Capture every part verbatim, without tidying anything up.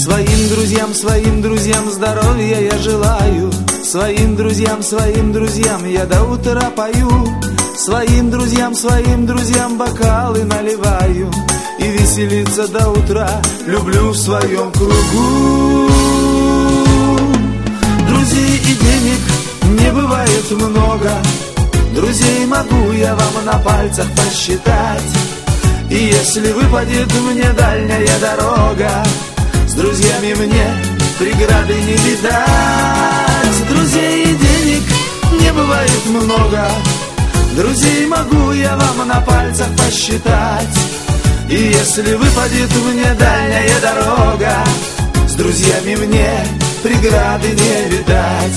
Своим друзьям, своим друзьям здоровья я желаю. Своим друзьям, своим друзьям я до утра пою. Своим друзьям, своим друзьям бокалы наливаю. И веселиться до утра люблю в своем кругу. Друзей и денег не бывает много. Друзей могу я вам на пальцах посчитать. И если выпадет мне дальняя дорога, с друзьями мне преграды не видать. Друзей и денег не бывает много. Друзей могу я вам на пальцах посчитать. И если выпадет мне дальняя дорога, с друзьями мне преграды не видать.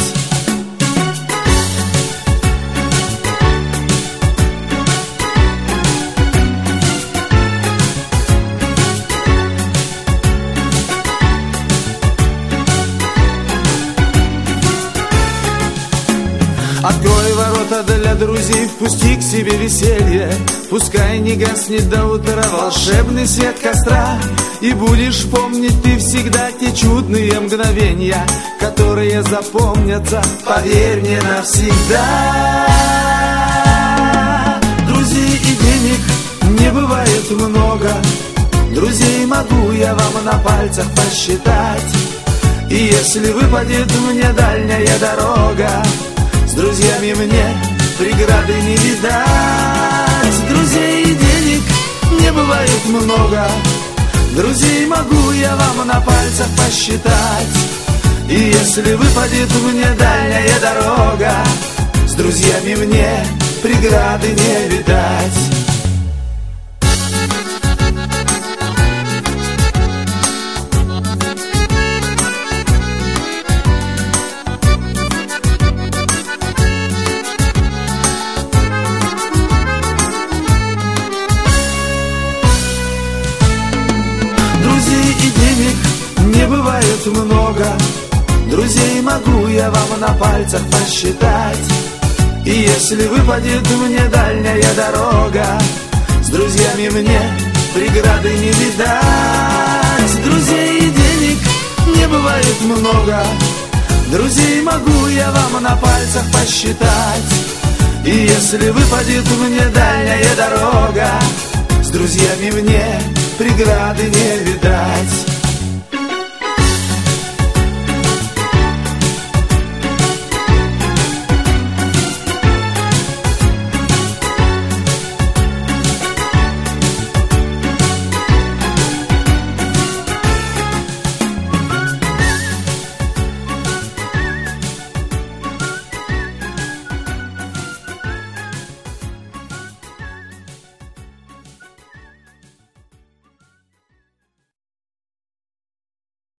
Открой ворота для друзей, впусти к себе веселье. Пускай не гаснет до утра волшебный свет костра. И будешь помнить ты всегда те чудные мгновения, которые запомнятся, поверь мне, навсегда. Друзей и денег не бывает много. Друзей могу я вам на пальцах посчитать. И если выпадет мне дальняя дорога, с друзьями мне преграды не видать. Друзей и денег не бывает много. Друзей могу я вам на пальцах посчитать. И если выпадет мне дальняя дорога, с друзьями мне преграды не видать. Не бывает много. Друзей могу я вам на пальцах посчитать. И если выпадет мне дальняя дорога, с друзьями мне преграды не видать. Друзей и денег не бывает много. Друзей могу я вам на пальцах посчитать. И если выпадет мне дальняя дорога, с друзьями мне преграды не видать.